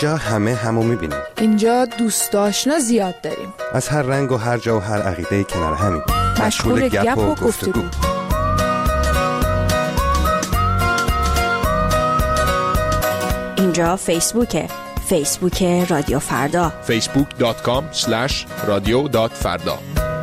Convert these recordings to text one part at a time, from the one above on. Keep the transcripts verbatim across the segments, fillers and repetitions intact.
اینجا همه همو میبینیم. اینجا دوست آشنا زیاد داریم. از هر رنگ و هر جا و هر عقیده کنار همین. مشغول گپ و گفتگو. اینجا فیسبوکه. فیسبوک رادیو فردا. فیسبوک دات کام اسلش رادیو دات فردا.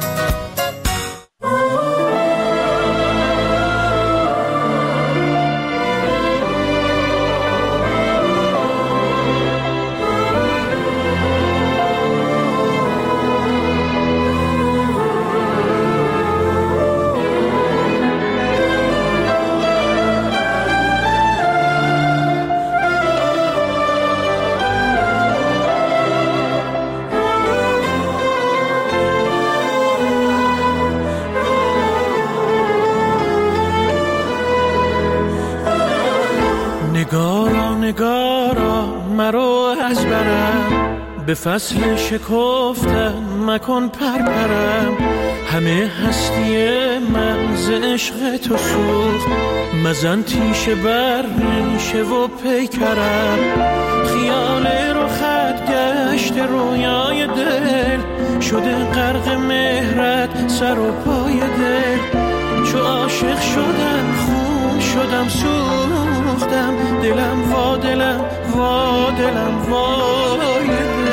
نگارا نگارا مرو از برم، به فصل شکفتن مکن پرپرم. همه هستی من ز عشق تو سوخت، مزن تیشه بر ریشه و پیکرم. خیال رخت گشت رویای دل، شده غرق مهرت سر و پای دل. چو عاشق شدم خون شدم سوختم، دلم وا دلم وا دلم وای دل.